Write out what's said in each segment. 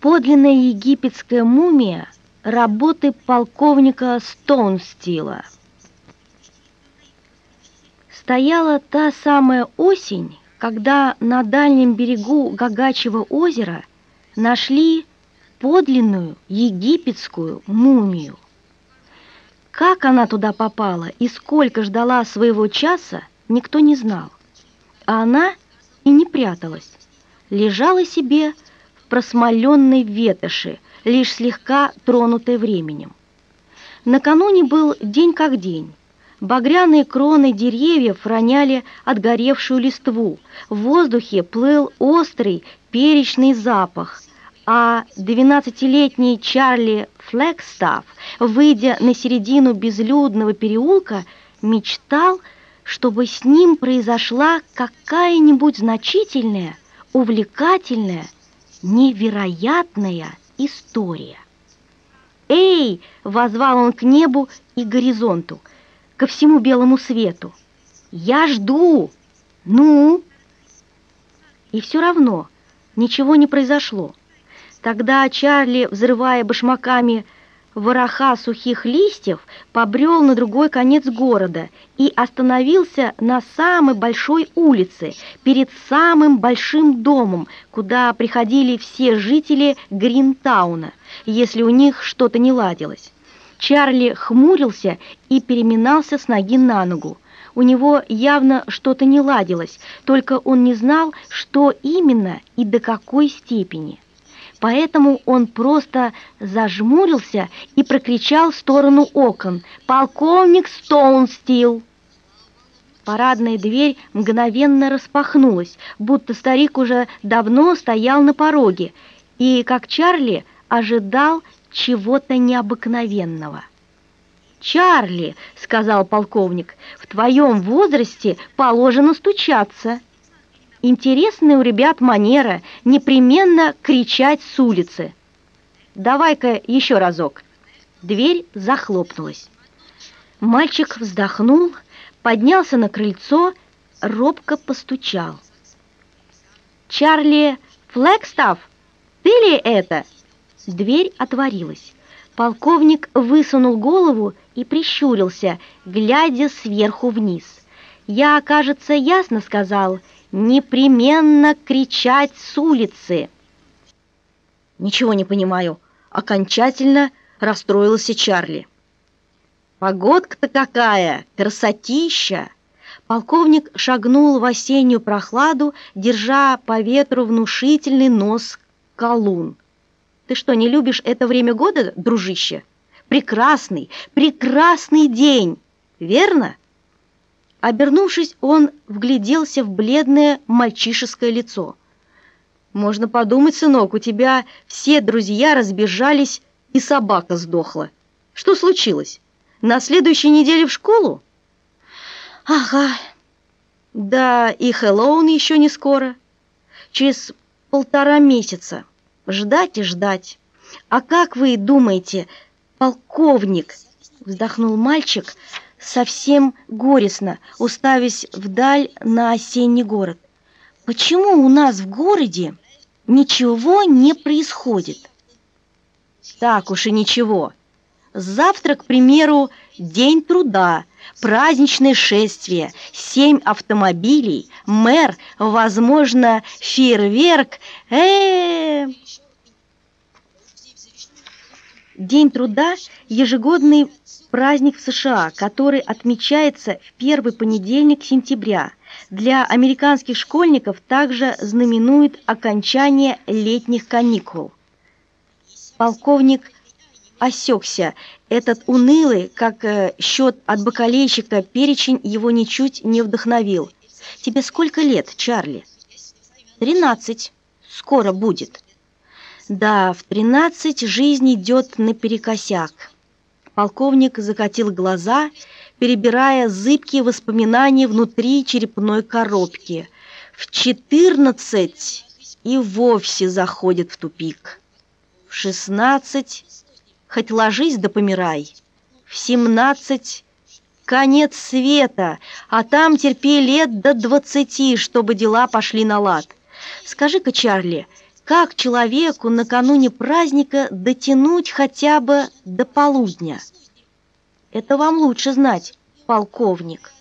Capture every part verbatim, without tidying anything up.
Подлинная египетская мумия работы полковника Стоунстилла. Стояла та самая осень, когда на дальнем берегу Гагачьего озера нашли подлинную египетскую мумию. Как она туда попала и сколько ждала своего часа, никто не знал. А она и не пряталась, лежала себе в просмоленной ветоши, лишь слегка тронутой временем. Накануне был день как день. Багряные кроны деревьев роняли отгоревшую листву, в воздухе плыл острый перечный запах, а двенадцатилетний Чарли Флэгстафф, выйдя на середину безлюдного переулка, мечтал, чтобы с ним произошла какая-нибудь значительная, увлекательная, невероятная история. «Эй!» — воззвал он к небу и горизонту, ко всему белому свету. «Я жду! Ну?» И все равно ничего не произошло. Тогда Чарли, взрывая башмаками вороха сухих листьев, побрел на другой конец города и остановился на самой большой улице, перед самым большим домом, куда приходили все жители Гринтауна, если у них что-то не ладилось. Чарли хмурился и переминался с ноги на ногу. У него явно что-то не ладилось, только он не знал, что именно и до какой степени. Поэтому он просто зажмурился и прокричал в сторону окон: «Полковник Стоунстилл!» Парадная дверь мгновенно распахнулась, будто старик уже давно стоял на пороге и, как Чарли, ожидал чего-то необыкновенного. «Чарли», — сказал полковник, — «в твоем возрасте положено стучаться. Интересная у ребят манера непременно кричать с улицы. Давай-ка еще разок». Дверь захлопнулась. Мальчик вздохнул, поднялся на крыльцо, робко постучал. «Чарли Флэгстафф, ты ли это?» Дверь отворилась. Полковник высунул голову и прищурился, глядя сверху вниз. «Я, кажется, ясно сказал, непременно кричать с улицы». «Ничего не понимаю», — окончательно расстроился Чарли. «Погодка-то какая! Красотища!» Полковник шагнул в осеннюю прохладу, держа по ветру внушительный нос колун. «Ты что, не любишь это время года, дружище? Прекрасный, прекрасный день, верно?» Обернувшись, он вгляделся в бледное мальчишеское лицо. «Можно подумать, сынок, у тебя все друзья разбежались, и собака сдохла. Что случилось? На следующей неделе в школу?» «Ага. Да и Хэллоуин еще не скоро. Через полтора месяца. Ждать и ждать. А как вы думаете, полковник?» Вздохнул мальчик совсем горестно, уставясь вдаль на осенний город. «Почему у нас в городе ничего не происходит?» «Так уж и ничего. Завтра, к примеру, день труда, праздничное шествие, семь автомобилей, мэр, возможно, фейерверк. Э, -э, э День труда – ежегодный праздник в США, который отмечается в первый понедельник сентября. Для американских школьников также знаменует окончание летних каникул. Полковник осекся. Этот унылый, как э, счет от бакалейщика, перечень его ничуть не вдохновил. «Тебе сколько лет, Чарли?» «Тринадцать. Скоро будет». «Да, в тринадцать жизнь идет наперекосяк». Полковник закатил глаза, перебирая зыбкие воспоминания внутри черепной коробки. В четырнадцать и вовсе заходит в тупик. В шестнадцать хоть ложись да помирай. В семнадцать конец света, а там терпи лет до двадцати, чтобы дела пошли на лад. Скажи-ка, Чарли, Как человеку накануне праздника дотянуть хотя бы до полудня? Это вам лучше знать, полковник.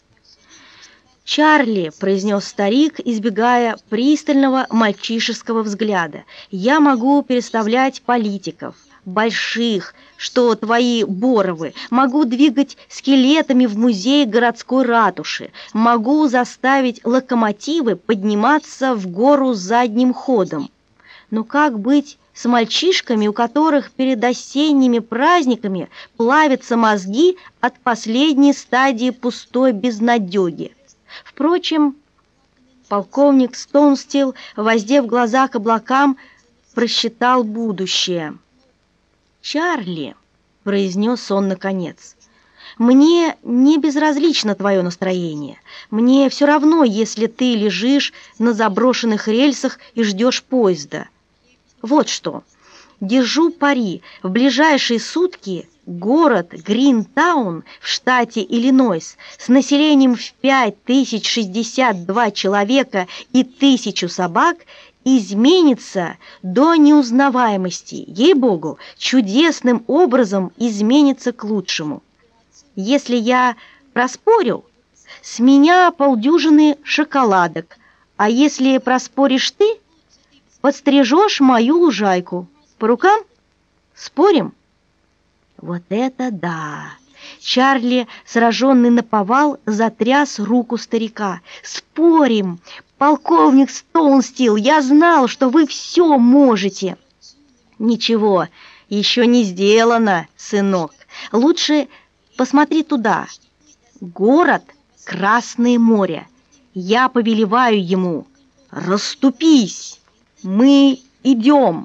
«Чарли», — произнес старик, избегая пристального мальчишеского взгляда, «я могу переставлять политиков, больших, что твои Боровы, могу двигать скелетами в музей городской ратуши, могу заставить локомотивы подниматься в гору задним ходом. Но как быть с мальчишками, у которых перед осенними праздниками плавятся мозги от последней стадии пустой безнадёги? Впрочем, полковник Стоунстилл, воздев глаза к облакам, просчитал будущее. «Чарли», — произнес он наконец, — «мне не безразлично твое настроение. Мне все равно, если ты лежишь на заброшенных рельсах и ждешь поезда. Вот что, держу пари, в ближайшие сутки город Гринтаун в штате Иллинойс с населением в пять тысяч шестьдесят два человека и тысячу собак изменится до неузнаваемости, ей-богу, чудесным образом изменится к лучшему. Если я проспорю, с меня полдюжины шоколадок, а если проспоришь ты, подстрижешь мою лужайку. По рукам? Спорим?» Вот это да! Чарли, сраженный наповал, затряс руку старика. «Спорим! Полковник Стоунстилл, я знал, что вы все можете!» «Ничего, еще не сделано, сынок. Лучше посмотри туда. Город — Красное море. Я повелеваю ему. Расступись! Мы идем!»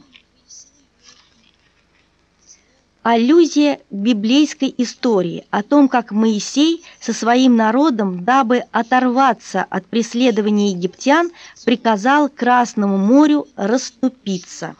Аллюзия к библейской истории о том, как Моисей со своим народом, дабы оторваться от преследования египтян, приказал Красному морю расступиться.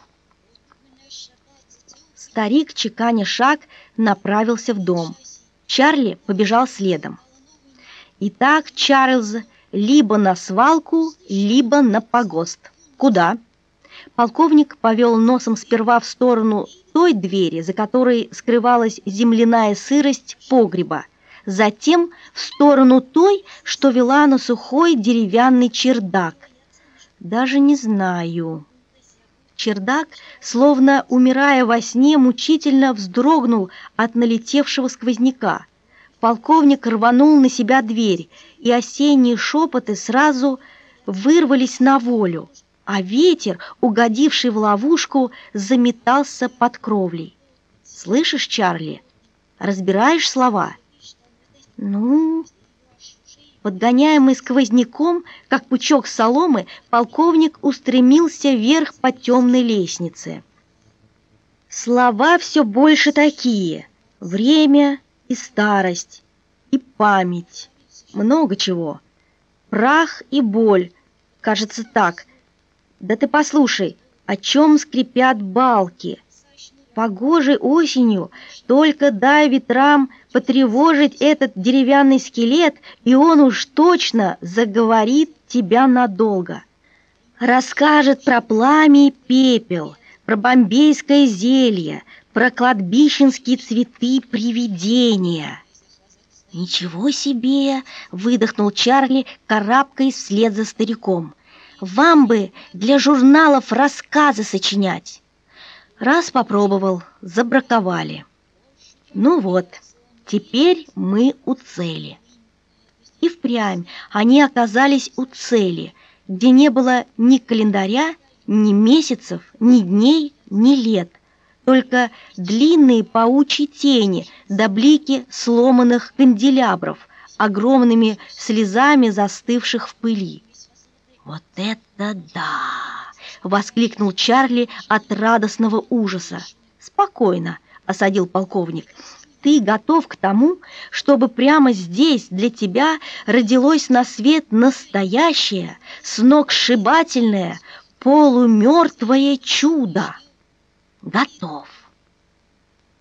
Старик, чеканя шаг, направился в дом. Чарли побежал следом. Итак, Чарльз, либо на свалку, либо на погост. Куда? Полковник повел носом сперва в сторону той двери, за которой скрывалась земляная сырость погреба, затем в сторону той, что вела на сухой деревянный чердак. Даже не знаю. Чердак, словно умирая во сне, мучительно вздрогнул от налетевшего сквозняка. Полковник рванул на себя дверь, и осенние шепоты сразу вырвались на волю, а ветер, угодивший в ловушку, заметался под кровлей. «Слышишь, Чарли? Разбираешь слова?» «Ну...» Подгоняемый сквозняком, как пучок соломы, полковник устремился вверх по темной лестнице. Слова все больше такие: время и старость, и память, много чего. Прах и боль, кажется, так. Да ты послушай, о чем скрипят балки. Погожей осенью только дай ветрам потревожить этот деревянный скелет, и он уж точно заговорит тебя надолго. Расскажет про пламя и пепел, про бомбейское зелье, про кладбищенские цветы привидения. «Ничего себе!» — выдохнул Чарли, карабкаясь вслед за стариком. «Вам бы для журналов рассказы сочинять!» Раз попробовал, забраковали. Ну вот, теперь мы у цели. И впрямь они оказались у цели, где не было ни календаря, ни месяцев, ни дней, ни лет, только длинные паучьи тени да блики сломанных канделябров, огромными слезами застывших в пыли. «Вот это да!» — воскликнул Чарли от радостного ужаса. «Спокойно», — осадил полковник. «Ты готов к тому, чтобы прямо здесь для тебя родилось на свет настоящее, сногсшибательное, полумертвое чудо?» «Готов».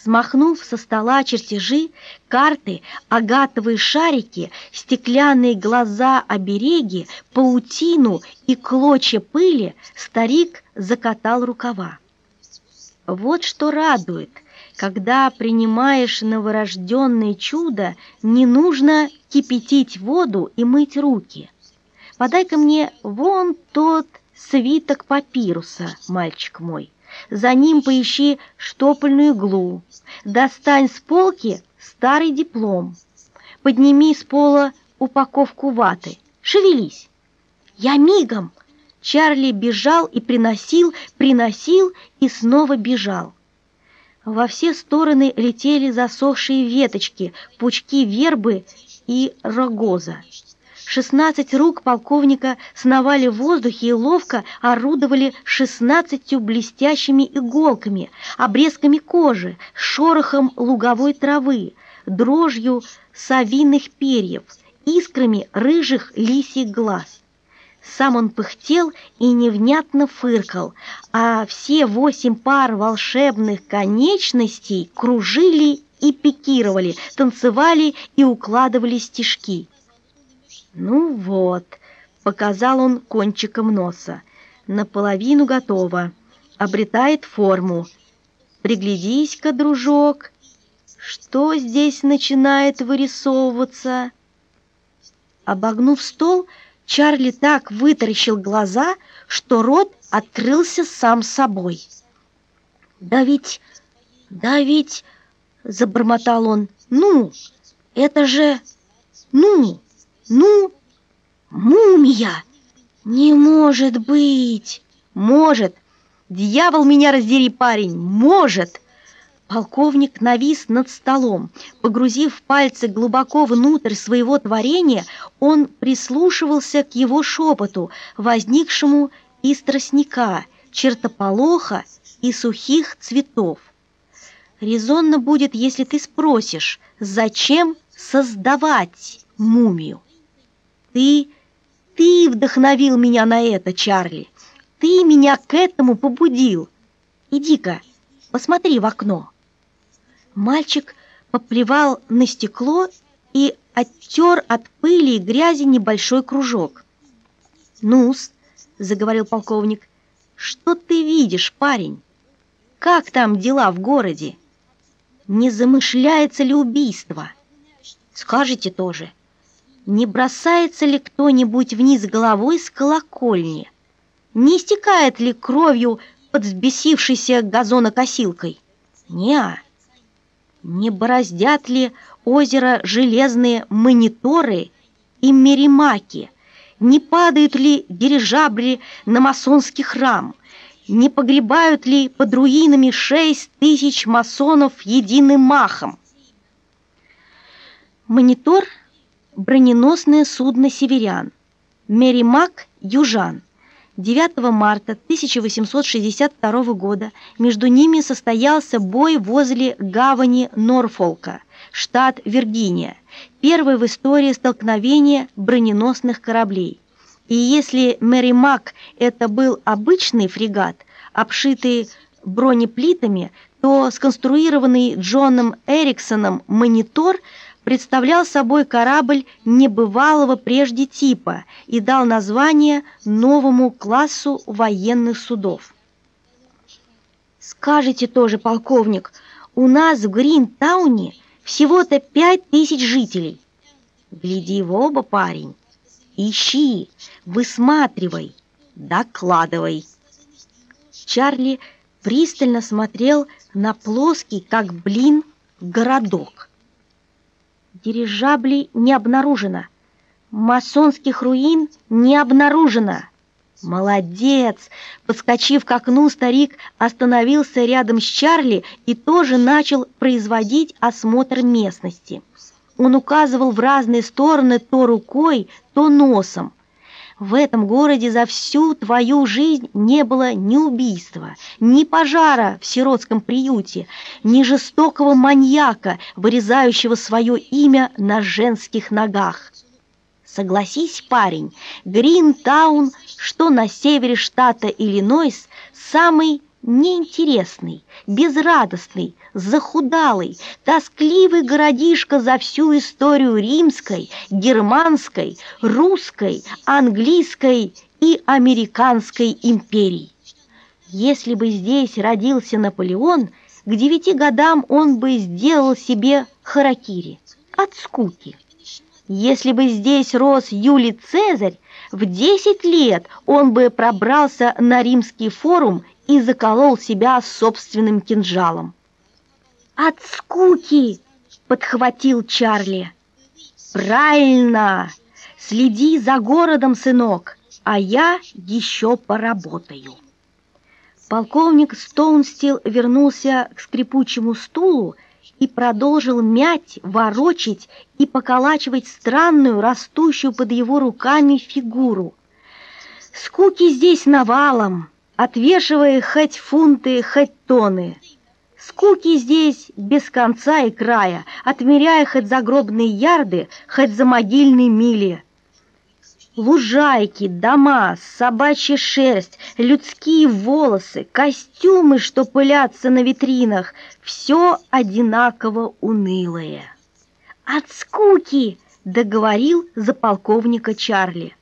Смахнув со стола чертежи, карты, агатовые шарики, стеклянные глаза-обереги, паутину и клочья пыли, старик закатал рукава. Вот что радует, когда принимаешь новорожденное чудо, не нужно кипятить воду и мыть руки. Подай-ка мне вон тот свиток папируса, мальчик мой. За ним поищи штопольную иглу. Достань с полки старый диплом. Подними с пола упаковку ваты. Шевелись. Я мигом. Чарли бежал и приносил, приносил и снова бежал. Во все стороны летели засохшие веточки, пучки вербы и рогоза. Шестнадцать рук полковника сновали в воздухе и ловко орудовали шестнадцатью блестящими иголками, обрезками кожи, шорохом луговой травы, дрожью совиных перьев, искрами рыжих лисьих глаз. Сам он пыхтел и невнятно фыркал, а все восемь пар волшебных конечностей кружили и пикировали, танцевали и укладывали стишки. «Ну вот», — показал он кончиком носа, — «наполовину готово, обретает форму. Приглядись-ка, дружок, что здесь начинает вырисовываться?» Обогнув стол, Чарли так вытаращил глаза, что рот открылся сам собой. «Да ведь, да ведь», — забормотал он, — «ну, это же, ну...» «Ну, мумия! Не может быть!» «Может! Дьявол меня раздери, парень! Может!» Полковник навис над столом. Погрузив пальцы глубоко внутрь своего творения, он прислушивался к его шепоту, возникшему из тростника, чертополоха и сухих цветов. «Резонно будет, если ты спросишь, зачем создавать мумию?» Ты, ты вдохновил меня на это, Чарли. Ты меня к этому побудил. Иди-ка, посмотри в окно. Мальчик поплевал на стекло и оттер от пыли и грязи небольшой кружок. «Ну-с», — заговорил полковник, — «что ты видишь, парень? Как там дела в городе? Не замышляется ли убийство? Скажите тоже». Не бросается ли кто-нибудь вниз головой с колокольни? Не истекает ли кровью под взбесившейся газонокосилкой? Неа. Не бороздят ли озеро железные мониторы и меримаки? Не падают ли дирижабли на масонский храм? Не погребают ли под руинами шесть тысяч масонов единым махом? Монитор — броненосное судно «Северян», «Меримак» — «Южан». девятого марта тысяча восемьсот шестьдесят второго года между ними состоялся бой возле гавани Норфолка, штат Виргиния, первое в истории столкновение броненосных кораблей. И если «Меримак» — это был обычный фрегат, обшитый бронеплитами, то сконструированный Джоном Эриксоном «Монитор» представлял собой корабль небывалого прежде типа и дал название новому классу военных судов. «Скажите тоже, полковник, у нас в Гринтауне всего-то пять тысяч жителей». «Гляди в оба, парень, ищи, высматривай, докладывай». Чарли пристально смотрел на плоский, как блин, городок. Дирижаблей не обнаружено. Масонских руин не обнаружено. Молодец! Подскочив к окну, старик остановился рядом с Чарли и тоже начал производить осмотр местности. Он указывал в разные стороны то рукой, то носом. В этом городе за всю твою жизнь не было ни убийства, ни пожара в сиротском приюте, ни жестокого маньяка, вырезающего свое имя на женских ногах. Согласись, парень, Гринтаун, что на севере штата Иллинойс, самый неинтересный, безрадостный, захудалый, тоскливый городишко за всю историю римской, германской, русской, английской и американской империй. Если бы здесь родился Наполеон, к девяти годам он бы сделал себе харакири от скуки. Если бы здесь рос Юлий Цезарь, в десять лет он бы пробрался на римский форум и заколол себя собственным кинжалом. «От скуки!» — подхватил Чарли. «Правильно! Следи за городом, сынок, а я еще поработаю». Полковник Стоунстилл вернулся к скрипучему стулу и продолжил мять, ворочить и поколачивать странную, растущую под его руками фигуру. Скуки здесь навалом, отвешивая хоть фунты, хоть тонны. Скуки здесь без конца и края, отмеряя хоть загробные ярды, хоть замогильные мили. Лужайки, дома, собачья шерсть, людские волосы, костюмы, что пылятся на витринах — все одинаково унылое. «От скуки!» — договорил за полковника Чарли.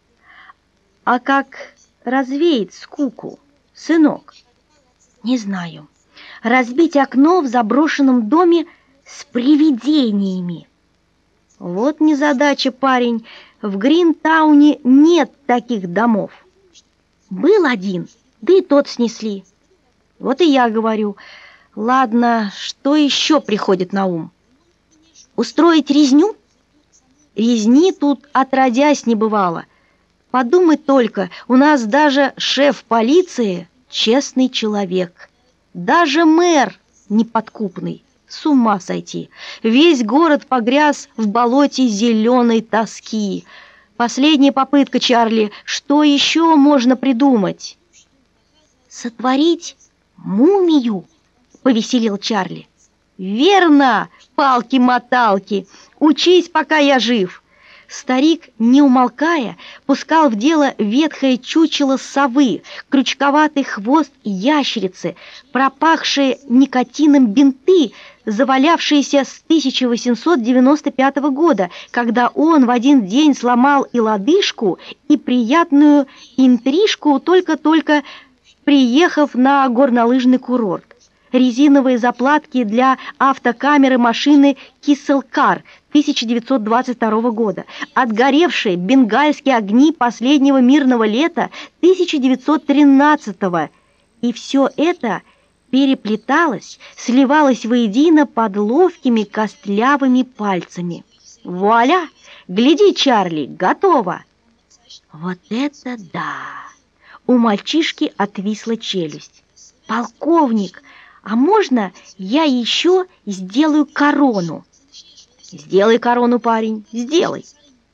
«А как развеять скуку, сынок?» «Не знаю. Разбить окно в заброшенном доме с привидениями». «Вот незадача, парень. В Гринтауне нет таких домов». «Был один, да и тот снесли». «Вот и я говорю. Ладно, что еще приходит на ум?» «Устроить резню?» «Резни тут отродясь не бывало. Подумать только, у нас даже шеф полиции честный человек. Даже мэр неподкупный. С ума сойти. Весь город погряз в болоте зеленой тоски. Последняя попытка, Чарли. Что еще можно придумать?» «Сотворить мумию», — повеселил Чарли. «Верно, палки-моталки. Учись, пока я жив». Старик, не умолкая, пускал в дело ветхое чучело совы, крючковатый хвост ящерицы, пропахшие никотином бинты, завалявшиеся с тысяча восемьсот девяносто пятого года, когда он в один день сломал и лодыжку, и приятную интрижку, только-только приехав на горнолыжный курорт. Резиновые заплатки для автокамеры машины «Кисселкар» тысяча девятьсот двадцать второго года, отгоревшие бенгальские огни последнего мирного лета тысяча девятьсот тринадцатого. И все это переплеталось, сливалось воедино под ловкими костлявыми пальцами. Вуаля! Гляди, Чарли, готово! Вот это да! У мальчишки отвисла челюсть. «Полковник, а можно я еще сделаю корону?» «Сделай корону, парень, сделай!»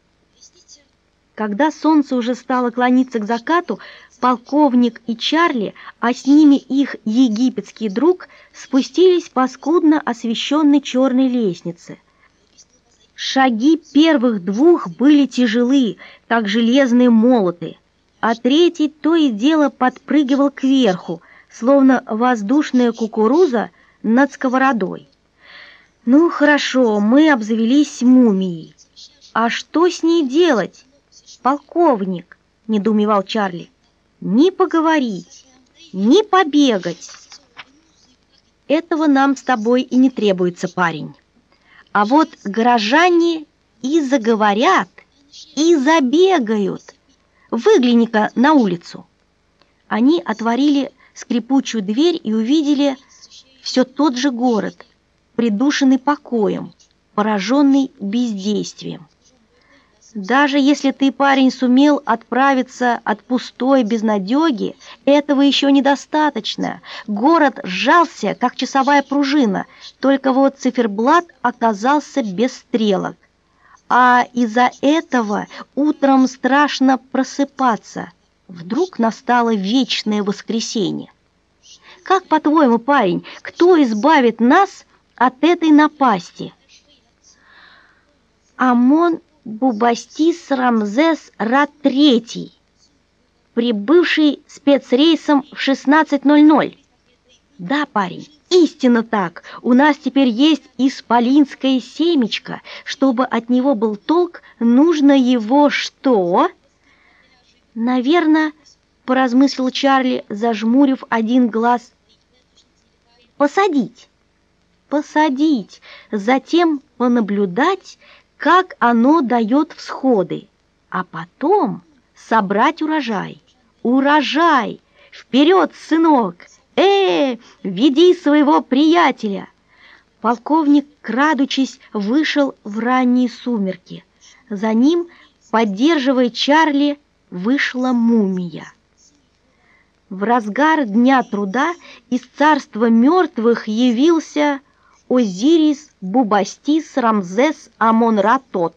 Когда солнце уже стало клониться к закату, полковник и Чарли, а с ними их египетский друг, спустились по скудно освещенной черной лестнице. Шаги первых двух были тяжелы, как железные молоты, а третий то и дело подпрыгивал кверху, словно воздушная кукуруза над сковородой. «Ну, хорошо, мы обзавелись мумией. А что с ней делать, полковник?» — недоумевал Чарли. «Ни поговорить, ни побегать. Этого нам с тобой и не требуется, парень. А вот горожане и заговорят, и забегают. Выгляни-ка на улицу». Они отворили скрипучую дверь и увидели все тот же город, придушенный покоем, пораженный бездействием. Даже если ты, парень, сумел отправиться от пустой безнадеги, этого еще недостаточно. Город сжался, как часовая пружина, только вот циферблат оказался без стрелок. А из-за этого утром страшно просыпаться. Вдруг настало вечное воскресенье. Как, по-твоему, парень, кто избавит нас от этой напасти? Амон Бубастис Рамзес Ра третий, прибывший спецрейсом в шестнадцать ноль ноль. Да, парень, истинно так. У нас теперь есть исполинское семечко. Чтобы от него был толк, нужно его что? Наверное, поразмыслил Чарли, зажмурив один глаз. Посадить. Посадить, затем понаблюдать, как оно дает всходы, а потом собрать урожай. Урожай! Вперед, сынок! Э, веди своего приятеля! Полковник, крадучись, вышел в ранние сумерки. За ним, поддерживая Чарли, вышла мумия. В разгар дня труда из царства мертвых явился Озирис Бубастис Рамзес Амон-Ра-Тот.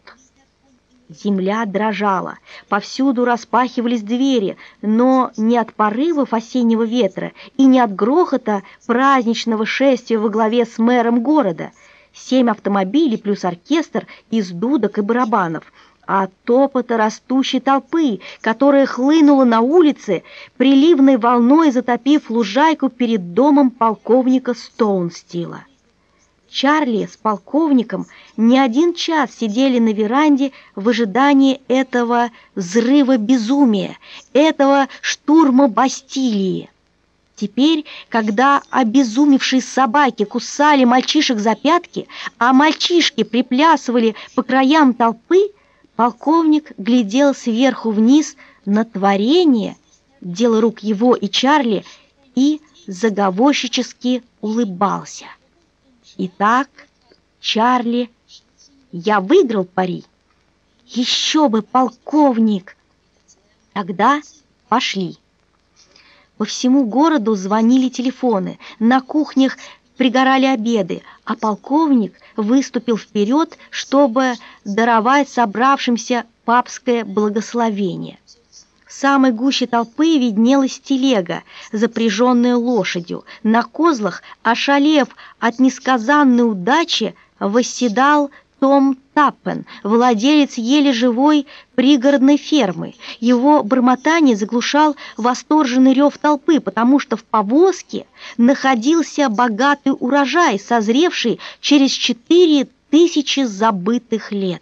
Земля дрожала, повсюду распахивались двери, но не от порывов осеннего ветра и не от грохота праздничного шествия во главе с мэром города. Семь автомобилей плюс оркестр из дудок и барабанов, а от топота растущей толпы, которая хлынула на улице, приливной волной затопив лужайку перед домом полковника Стоунстила. Чарли с полковником не один час сидели на веранде в ожидании этого взрыва безумия, этого штурма Бастилии. Теперь, когда обезумевшие собаки кусали мальчишек за пятки, а мальчишки приплясывали по краям толпы, полковник глядел сверху вниз на творение, дело рук его и Чарли, и заговорщически улыбался. Итак, Чарли, я выиграл пари. Еще бы, полковник! Тогда пошли. По всему городу звонили телефоны, на кухнях пригорали обеды, а полковник выступил вперед, чтобы даровать собравшимся папское благословение. В самой гуще толпы виднелась телега, запряженная лошадью. На козлах, ошалев от несказанной удачи, восседал Том Таппен, владелец еле живой пригородной фермы. Его бормотание заглушал восторженный рев толпы, потому что в повозке находился богатый урожай, созревший через четыре тысячи забытых лет.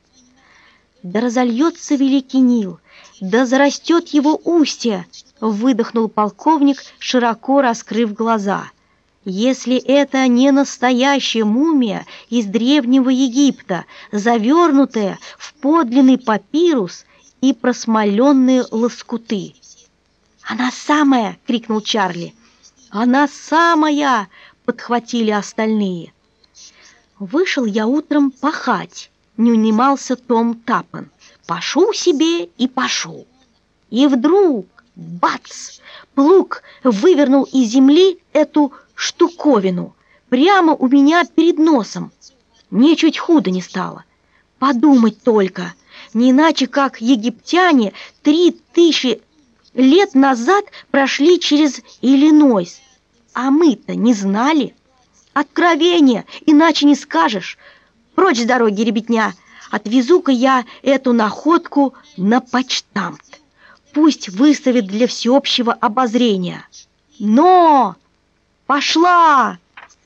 Да разольется великий Нил, да зарастет его устье, выдохнул полковник, широко раскрыв глаза. Если это не настоящая мумия из древнего Египта, завернутая в подлинный папирус и просмоленные лоскуты. «Она самая!» — крикнул Чарли. «Она самая!» — подхватили остальные. «Вышел я утром пахать», — не унимался Том Таппен. «Пашу себе и пашу». И вдруг, бац, плуг вывернул из земли эту штуковину прямо у меня перед носом. Мне чуть худо не стало. Подумать только, не иначе как египтяне три тысячи лет назад прошли через Иллинойс, а мы-то не знали. Откровение, иначе не скажешь. Прочь с дороги, ребятня, отвезу-ка я эту находку на почтамт. Пусть выставит для всеобщего обозрения. Но... «Пошла!»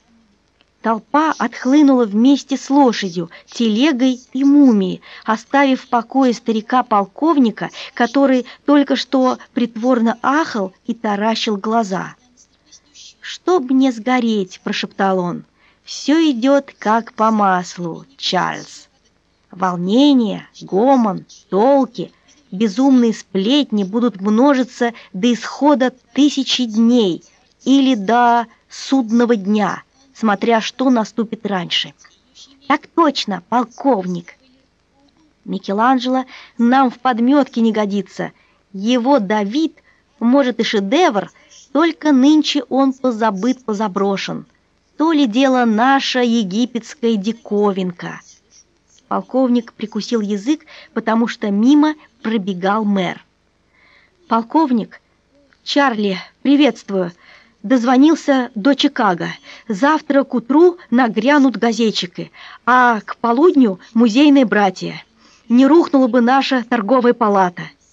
Толпа отхлынула вместе с лошадью, телегой и мумией, оставив в покое старика-полковника, который только что притворно ахал и таращил глаза. «Чтоб не сгореть», — прошептал он, — «все идет как по маслу, Чарльз. Волнение, гомон, толки, безумные сплетни будут множиться до исхода тысячи дней, или до судного дня, смотря что наступит раньше». «Так точно, полковник!» «Микеланджело нам в подметке не годится. Его Давид, может, и шедевр, только нынче он позабыт, позаброшен. То ли дело наша египетская диковинка». Полковник прикусил язык, потому что мимо пробегал мэр. «Полковник, Чарли, приветствую. Дозвонился до Чикаго. Завтра к утру нагрянут газетчики, а к полудню музейные братья. Не рухнула бы наша торговая палата».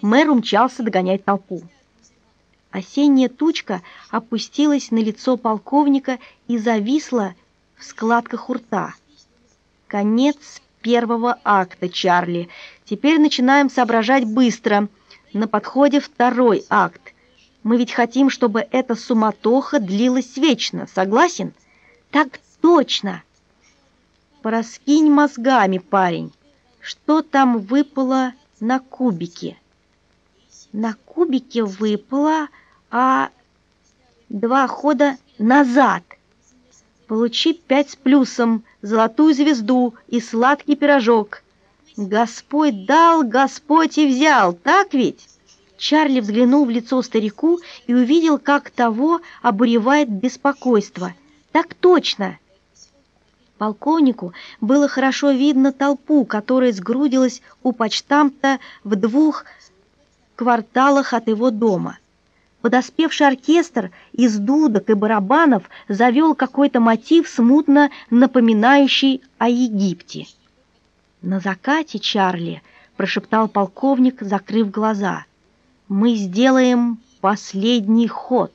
Мэр умчался догонять толпу. Осенняя тучка опустилась на лицо полковника и зависла в складках у рта. Конец первого акта, Чарли. Теперь начинаем соображать быстро. На подходе второй акт. Мы ведь хотим, чтобы эта суматоха длилась вечно. Согласен? Так точно. Пораскинь мозгами, парень. Что там выпало на кубике? На кубике выпало, а два хода назад. Получи пять с плюсом, золотую звезду и сладкий пирожок. Господь дал, Господь и взял, так ведь? Чарли взглянул в лицо старику и увидел, как того обуревает беспокойство. Так точно. Полковнику было хорошо видно толпу, которая сгрудилась у почтамта в двух кварталах от его дома. Подоспевший оркестр из дудок и барабанов завел какой-то мотив, смутно напоминающий о Египте. «На закате, Чарли», — прошептал полковник, закрыв глаза, — «мы сделаем последний ход».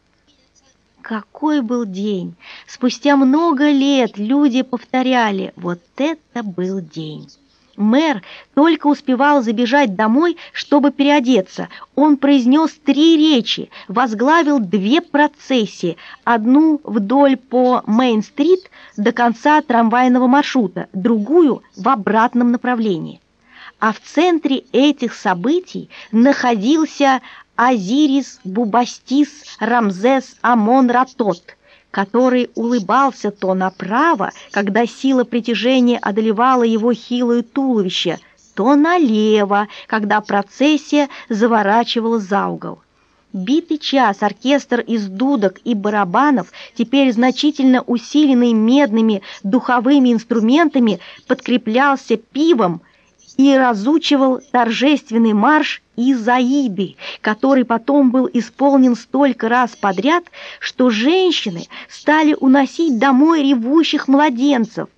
Какой был день! Спустя много лет люди повторяли: вот это был день! Мэр только успевал забежать домой, чтобы переодеться. Он произнес три речи, возглавил две процессии, одну вдоль по Мейн-стрит до конца трамвайного маршрута, другую в обратном направлении. А в центре этих событий находился Азирис Бубастис Рамзес Амон-Ра-Тот, который улыбался то направо, когда сила притяжения одолевала его хилое туловище, то налево, когда процессия заворачивала за угол. Битый час оркестр из дудок и барабанов, теперь значительно усиленный медными духовыми инструментами, подкреплялся пивом и разучивал торжественный марш Изаиды, который потом был исполнен столько раз подряд, что женщины стали уносить домой ревущих младенцев,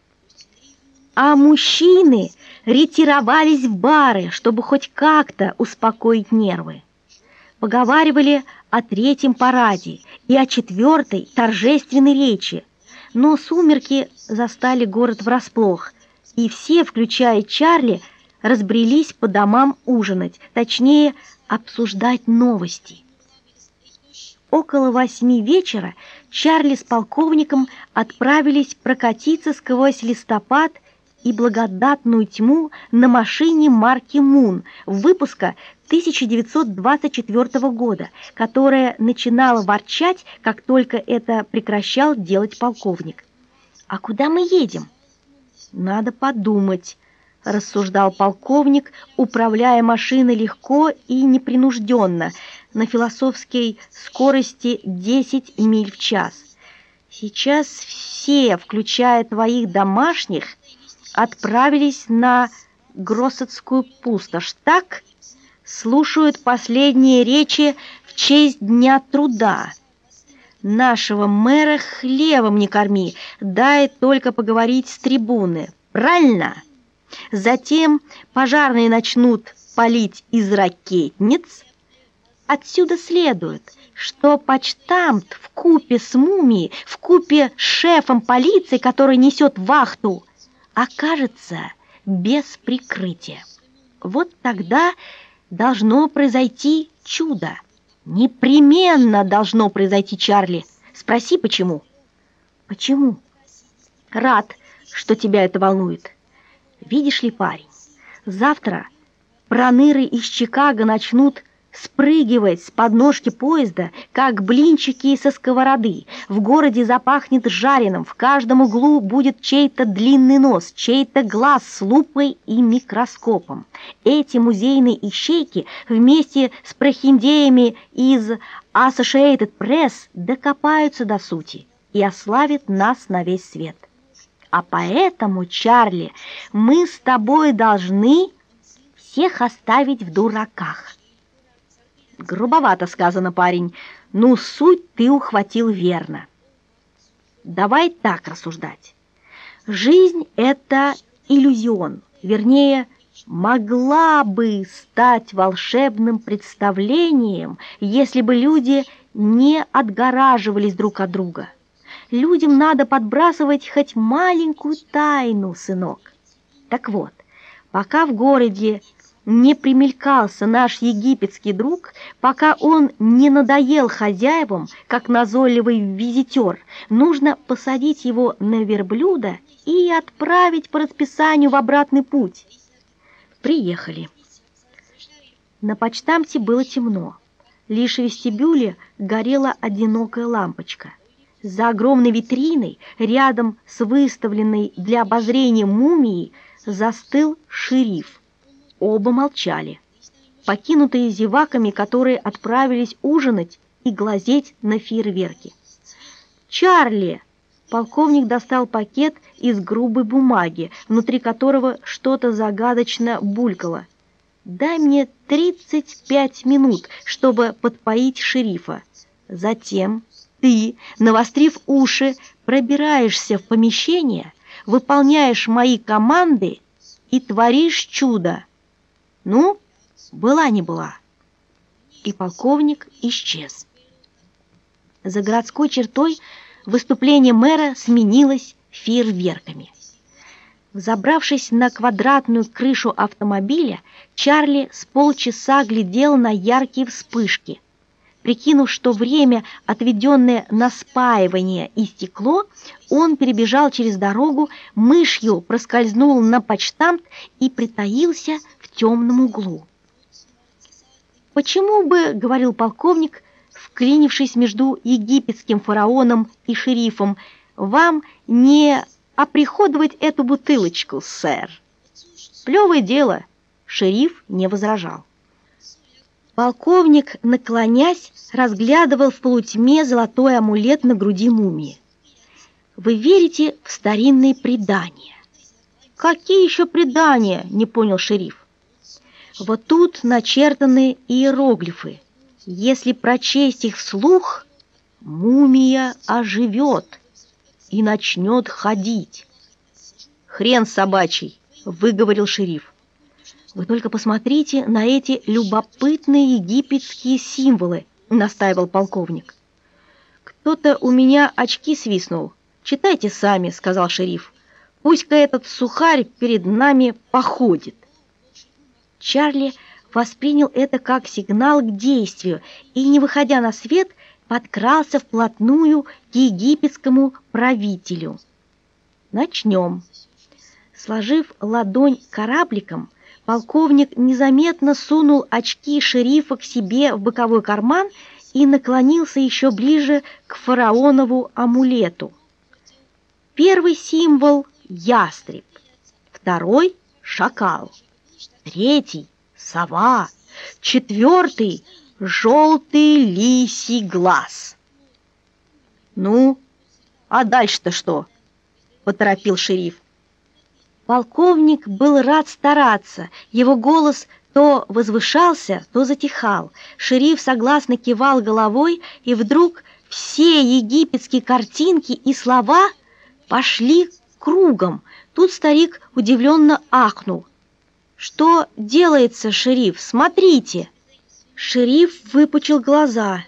а мужчины ретировались в бары, чтобы хоть как-то успокоить нервы. Поговаривали о третьем параде и о четвертой торжественной речи, но сумерки застали город врасплох, и все, включая Чарли, разбрелись по домам ужинать, точнее, обсуждать новости. Около восьми вечера Чарли с полковником отправились прокатиться сквозь листопад и благодатную тьму на машине марки «Мун» выпуска тысяча девятьсот двадцать четвёртого года, которая начинала ворчать, как только это прекращал делать полковник. «А куда мы едем?» «Надо подумать», — рассуждал полковник, управляя машиной легко и непринужденно, на философской скорости десять миль в час. «Сейчас все, включая твоих домашних, отправились на Гроссетскую пустошь, так? Слушают последние речи в честь Дня труда. Нашего мэра хлебом не корми, дай только поговорить с трибуны. Правильно? Затем пожарные начнут палить из ракетниц. Отсюда следует, что почтамт вкупе с мумией, вкупе с шефом полиции, который несет вахту, окажется без прикрытия. Вот тогда должно произойти чудо. Непременно должно произойти, Чарли. Спроси, почему? Почему? Рад, что тебя это волнует. Видишь ли, парень, завтра проныры из Чикаго начнут спрыгивать с подножки поезда, как блинчики со сковороды. В городе запахнет жареным, в каждом углу будет чей-то длинный нос, чей-то глаз с лупой и микроскопом. Эти музейные ищейки вместе с прохиндеями из Associated Press докопаются до сути и ославят нас на весь свет. А поэтому, Чарли, мы с тобой должны всех оставить в дураках. Грубовато сказано, парень, но суть ты ухватил верно. Давай так рассуждать. Жизнь — это иллюзион, вернее, могла бы стать волшебным представлением, если бы люди не отгораживались друг от друга. Людям надо подбрасывать хоть маленькую тайну, сынок. Так вот, пока в городе не примелькался наш египетский друг, пока он не надоел хозяевам, как назойливый визитер, нужно посадить его на верблюда и отправить по расписанию в обратный путь. Приехали. На почтамте было темно. Лишь в вестибюле горела одинокая лампочка. За огромной витриной, рядом с выставленной для обозрения мумией, застыл шериф. Оба молчали, покинутые зеваками, которые отправились ужинать и глазеть на фейерверки. «Чарли!» Полковник достал пакет из грубой бумаги, внутри которого что-то загадочно булькало. «Дай мне тридцать пять минут, чтобы подпоить шерифа. Затем ты, навострив уши, пробираешься в помещение, выполняешь мои команды и творишь чудо. Ну, была не была». И полковник исчез. За городской чертой выступление мэра сменилось фейерверками. Взобравшись на квадратную крышу автомобиля, Чарли с полчаса глядел на яркие вспышки. Прикинув, что время, отведенное на спаивание, истекло, он перебежал через дорогу, мышью проскользнул на почтамт и притаился в темном углу. «Почему бы, — говорил полковник, вклинившись между египетским фараоном и шерифом, — вам не оприходовать эту бутылочку, сэр?» «Плевое дело!» — шериф не возражал. Полковник, наклонясь, разглядывал в полутьме золотой амулет на груди мумии. «Вы верите в старинные предания?» «Какие еще предания?» — не понял шериф. «Вот тут начертаны иероглифы. Если прочесть их вслух, мумия оживет и начнет ходить». «Хрен собачий!» — выговорил шериф. «Вы только посмотрите на эти любопытные египетские символы», — настаивал полковник. «Кто-то у меня очки свистнул. Читайте сами», — сказал шериф. «Пусть-ка этот сухарь перед нами походит». Чарли воспринял это как сигнал к действию и, не выходя на свет, подкрался вплотную к египетскому правителю. «Начнем». Сложив ладонь корабликом, полковник незаметно сунул очки шерифа к себе в боковой карман и наклонился еще ближе к фараонову амулету. Первый символ — ястреб, второй — шакал, третий — сова, четвертый — желтый лисий глаз. «Ну, а дальше-то что?» — поторопил шериф. Полковник был рад стараться, его голос то возвышался, то затихал. Шериф согласно кивал головой, и вдруг все египетские картинки и слова пошли кругом. Тут старик удивленно ахнул. «Что делается, шериф? Смотрите!» Шериф выпучил глаза.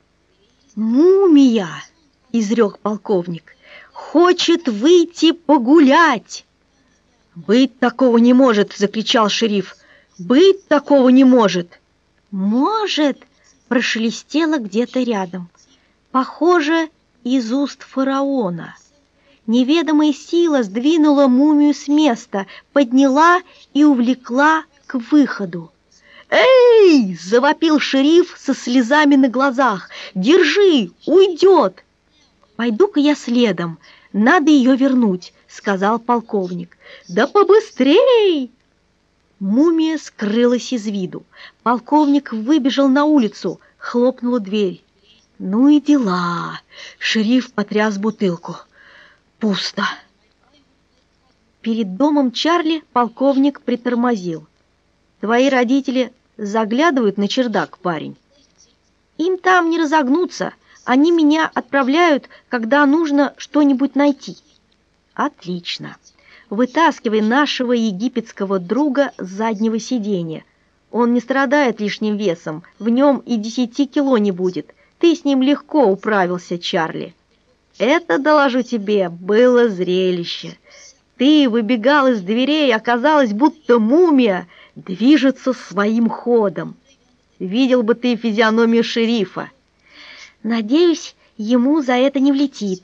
«Мумия!» — изрек полковник. «Хочет выйти погулять!» «Быть такого не может!» — закричал шериф. «Быть такого не может!» «Может!» — прошелестело где-то рядом. Похоже, из уст фараона. Неведомая сила сдвинула мумию с места, подняла и увлекла к выходу. «Эй!» — завопил шериф со слезами на глазах. «Держи! Уйдет!» «Пойду-ка я следом. Надо ее вернуть», — сказал полковник. «Да побыстрей!» Мумия скрылась из виду. Полковник выбежал на улицу, хлопнула дверь. «Ну и дела!» — шериф потряс бутылку. «Пусто!» Перед домом Чарли полковник притормозил. «Твои родители заглядывают на чердак, парень?» «Им там не разогнуться. Они меня отправляют, когда нужно что-нибудь найти». «Отлично. вытаскивай нашего египетского друга с заднего сиденья. Он не страдает лишним весом, в нем и десяти кило не будет. Ты с ним легко управился, Чарли. Это, доложу тебе, было зрелище. Ты выбегал из дверей, оказалось, будто мумия движется своим ходом. Видел бы ты физиономию шерифа. Надеюсь, ему за это не влетит.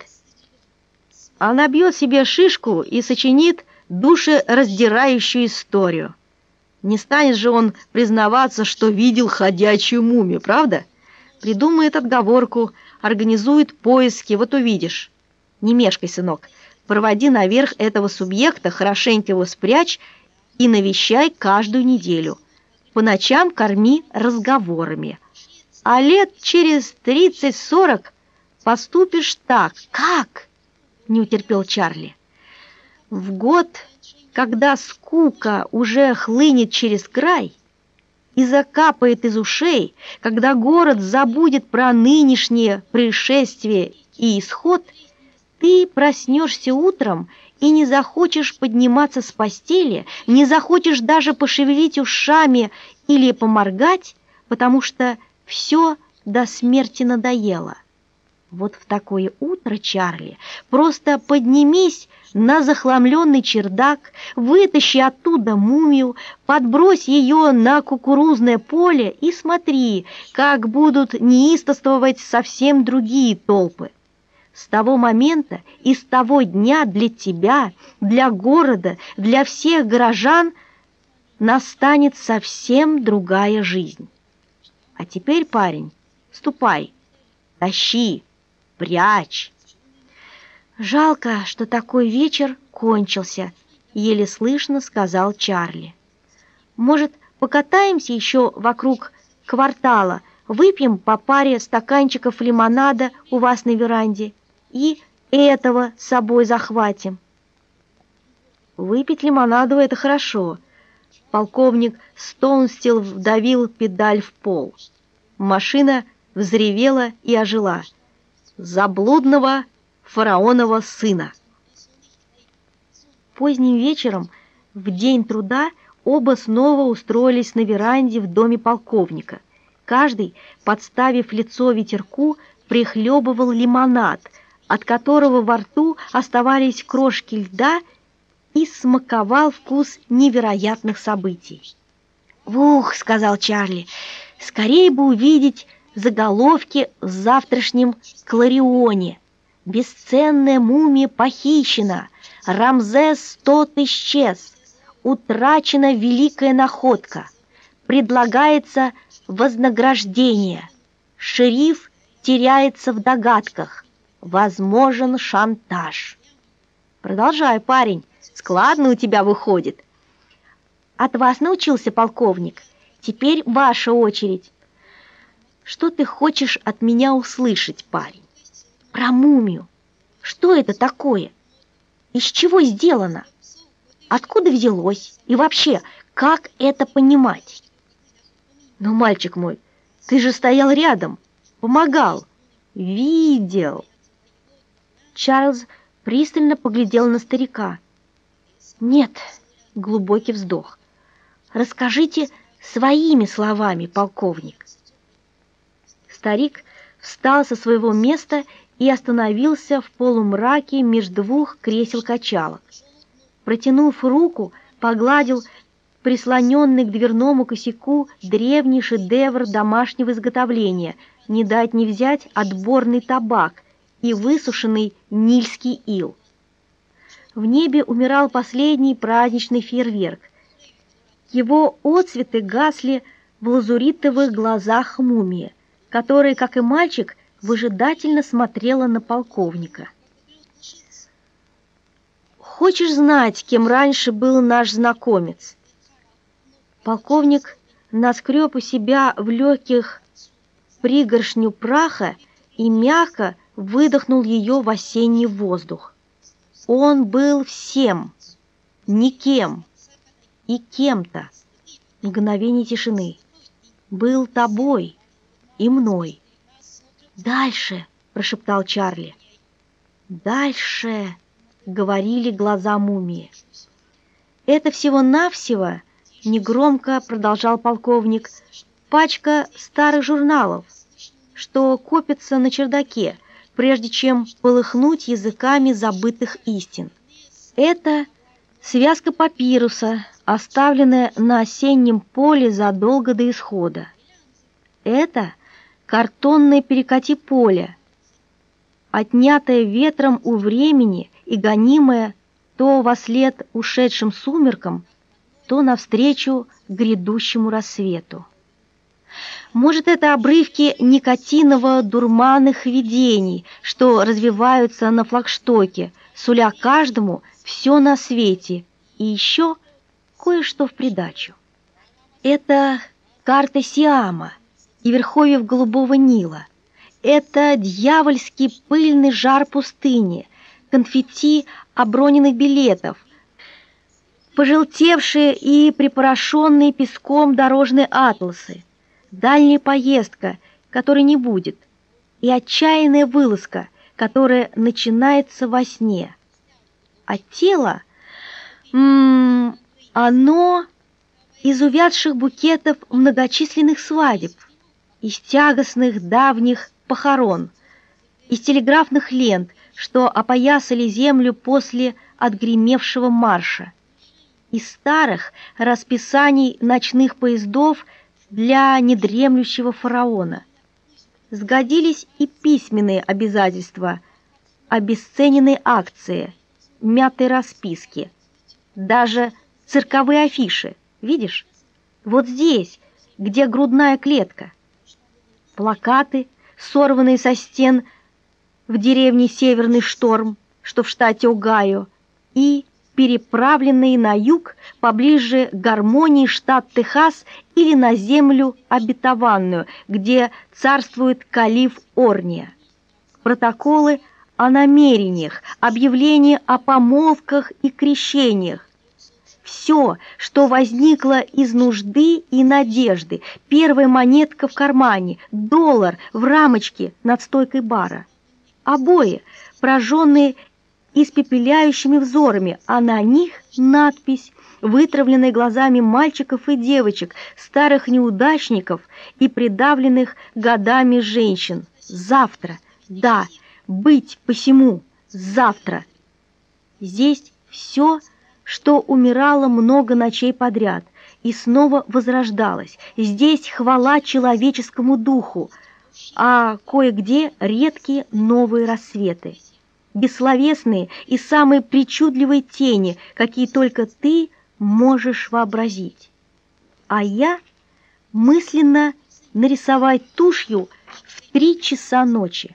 А набьет себе шишку и сочинит душераздирающую историю. Не станет же он признаваться, что видел ходячую мумию, правда? Придумает отговорку, организует поиски, вот увидишь. Не мешкай, сынок, проводи наверх этого субъекта, хорошенько его спрячь и навещай каждую неделю. По ночам корми разговорами. А лет через тридцать-сорок поступишь так. Как? Не утерпел Чарли. В год, когда скука уже хлынет через край и закапает из ушей, когда город забудет про нынешнее происшествие и исход, ты проснешься утром и не захочешь подниматься с постели, не захочешь даже пошевелить ушами или поморгать, потому что все до смерти надоело. Вот в такое утро, Чарли, просто поднимись на захламленный чердак, вытащи оттуда мумию, подбрось ее на кукурузное поле и смотри, как будут неистовствовать совсем другие толпы. С того момента и с того дня для тебя, для города, для всех горожан настанет совсем другая жизнь. А теперь, парень, ступай, тащи, прячь. Жалко, что такой вечер кончился, еле слышно сказал Чарли. Может, покатаемся еще вокруг квартала, выпьем по паре стаканчиков лимонада у вас на веранде и этого с собой захватим. Выпить лимонаду — это хорошо. Полковник Стоунстилл вдавил педаль в пол. Машина взревела и ожила. Заблудного фараонова сына. Поздним вечером, в день труда, оба снова устроились на веранде в доме полковника. Каждый, подставив лицо ветерку, прихлебывал лимонад, от которого во рту оставались крошки льда, и смаковал вкус невероятных событий. «Ух!» — сказал Чарли, — «скорее бы увидеть заголовки в завтрашнем Кларионе. Бесценная мумия похищена, Рамзес тот исчез, утрачена великая находка, предлагается вознаграждение, шериф теряется в догадках, возможен шантаж». «Продолжай, парень, складно у тебя выходит». «От вас научился полковник, теперь ваша очередь». «Что ты хочешь от меня услышать, парень?» «Про мумию. Что это такое? Из чего сделано? Откуда взялось? И вообще, как это понимать?» «Ну, мальчик мой, ты же стоял рядом, помогал, видел». Чарльз пристально поглядел на старика. «Нет», — глубокий вздох, — «расскажите своими словами, полковник». Старик встал со своего места и остановился в полумраке между двух кресел-качалок. Протянув руку, погладил прислоненный к дверному косяку древний шедевр домашнего изготовления, не дать не взять отборный табак и высушенный нильский ил. В небе умирал последний праздничный фейерверк. Его отцветы гасли в лазуритовых глазах мумии, которая, как и мальчик, выжидательно смотрела на полковника. «Хочешь знать, кем раньше был наш знакомец?» Полковник наскреб у себя в легких пригоршню праха и мягко выдохнул ее в осенний воздух. Он был всем, никем и кем-то. Мгновение тишины. Был тобой и мной. «Дальше!» — прошептал Чарли. «Дальше!» говорили глаза мумии. Это всего-навсего, негромко продолжал полковник, пачка старых журналов, что копятся на чердаке, прежде чем полыхнуть языками забытых истин. Это связка папируса, оставленная на осеннем поле задолго до исхода. Это картонное перекати поле, отнятое ветром у времени и гонимое то вослед ушедшим сумеркам, то навстречу грядущему рассвету. Может, это обрывки никотиново-дурманных видений, что развиваются на флагштоке, суля каждому все на свете и еще кое-что в придачу. Это карта Сиама и верховьев Голубого Нила. Это дьявольский пыльный жар пустыни, конфетти оброненных билетов, пожелтевшие и припорошенные песком дорожные атласы, дальняя поездка, которой не будет, и отчаянная вылазка, которая начинается во сне. А тело, м -м, оно из увядших букетов многочисленных свадеб, из тягостных давних похорон, из телеграфных лент, что опоясали землю после отгремевшего марша, из старых расписаний ночных поездов для недремлющего фараона. Сгодились и письменные обязательства, обесцененные акции, мятые расписки, даже цирковые афиши. Видишь? Вот здесь, где грудная клетка. Плакаты, сорванные со стен в деревне Северный Шторм, что в штате Огайо, и переправленные на юг, поближе к гармонии штат Техас или на землю обетованную, где царствует калиф Орния. Протоколы о намерениях, объявления о помолвках и крещениях. Все, что возникло из нужды и надежды, первая монетка в кармане, доллар в рамочке над стойкой бара. Обои, прожженные испепеляющими взорами, а на них надпись, вытравленная глазами мальчиков и девочек, старых неудачников и придавленных годами женщин. Завтра, да, быть посему, завтра. Здесь все, что умирало много ночей подряд и снова возрождалось. Здесь хвала человеческому духу, а кое-где редкие новые рассветы. Бессловесные и самые причудливые тени, какие только ты можешь вообразить. А я мысленно нарисовать тушью в три часа ночи.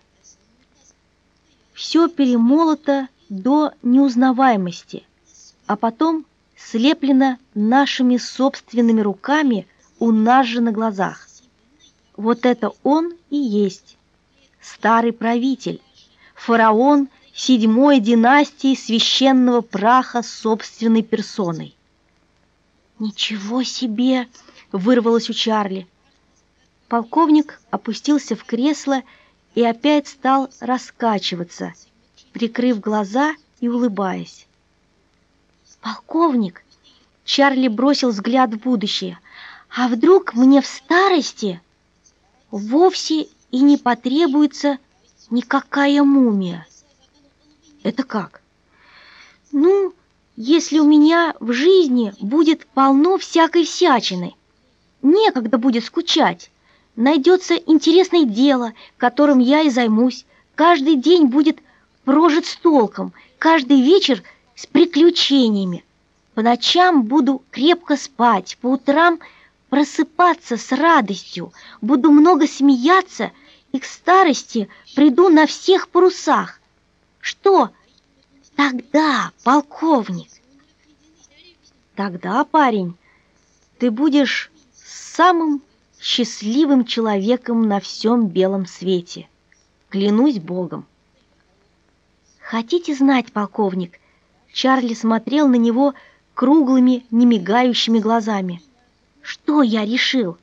Все перемолото до неузнаваемости, а потом слеплено нашими собственными руками у нас же на глазах. Вот это он и есть старый правитель, фараон седьмой династии священного праха собственной персоной. «Ничего себе!» — вырвалось у Чарли. Полковник опустился в кресло и опять стал раскачиваться, прикрыв глаза и улыбаясь. «Полковник!» — Чарли бросил взгляд в будущее. «А вдруг мне в старости вовсе и не потребуется никакая мумия?» «Это как?» «Ну, если у меня в жизни будет полно всякой всячины, некогда будет скучать, найдется интересное дело, которым я и займусь, каждый день будет прожит с толком, каждый вечер с приключениями. По ночам буду крепко спать, по утрам просыпаться с радостью, буду много смеяться и к старости приду на всех парусах. Что тогда, полковник?» «Тогда, парень, ты будешь самым счастливым человеком на всем белом свете. Клянусь Богом». «Хотите знать, полковник?» Чарли смотрел на него круглыми, немигающими глазами. «Что я решил?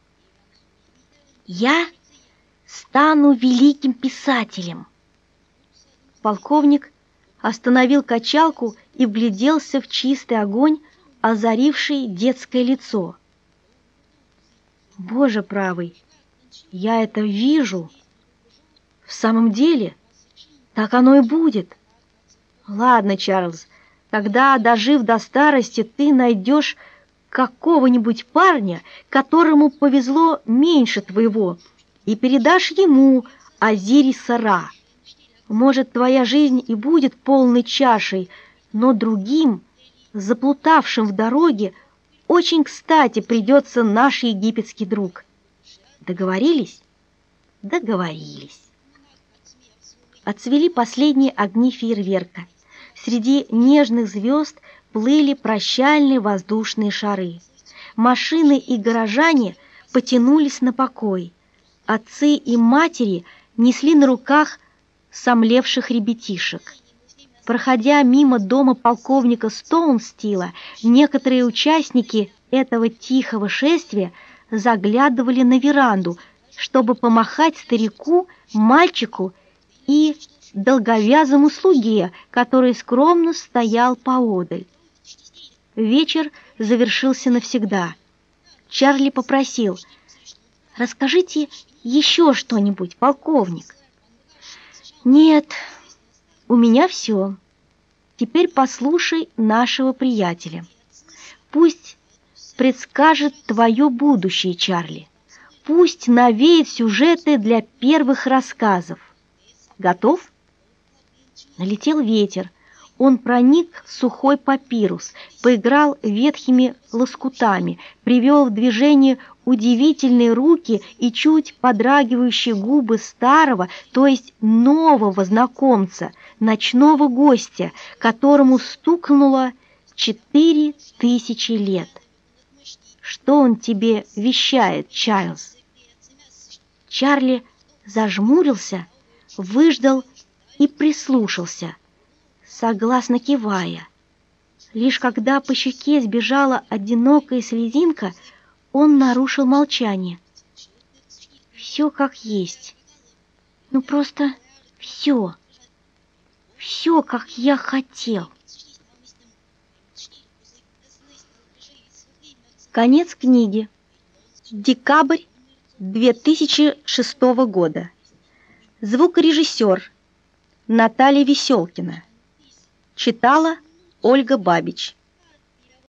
Я стану великим писателем». Полковник остановил качалку и вгляделся в чистый огонь, озаривший детское лицо. Боже правый, я это вижу. В самом деле, так оно и будет. Ладно, Чарльз, тогда, дожив до старости, ты найдешь какого-нибудь парня, которому повезло меньше твоего, и передашь ему Азириса-Ра. Может, твоя жизнь и будет полной чашей, но другим, заплутавшим в дороге, очень кстати придется наш египетский друг. Договорились? Договорились. Отцвели последние огни фейерверка. Среди нежных звезд плыли прощальные воздушные шары. Машины и горожане потянулись на покой. Отцы и матери несли на руках сомлевших ребятишек. Проходя мимо дома полковника Стоунстила, некоторые участники этого тихого шествия заглядывали на веранду, чтобы помахать старику, мальчику и долговязому слуге, который скромно стоял поодаль. Вечер завершился навсегда. Чарли попросил: «Расскажите еще что-нибудь, полковник». «Нет, у меня все. Теперь послушай нашего приятеля. Пусть предскажет твое будущее, Чарли. Пусть навеет сюжеты для первых рассказов. Готов?» Налетел ветер. Он проник в сухой папирус, поиграл ветхими лоскутами, привел в движение удивительные руки и чуть подрагивающие губы старого, то есть нового знакомца, ночного гостя, которому стукнуло четыре тысячи лет. Что он тебе вещает, Чарльз? Чарли зажмурился, выждал и прислушался, согласно кивая. Лишь когда по щеке сбежала одинокая слезинка, он нарушил молчание. Все как есть. Ну просто все. Все, как я хотел. Конец книги. Декабрь две тысячи шестого года. Звукорежиссер Наталья Веселкина. Читала Ольга Бабич.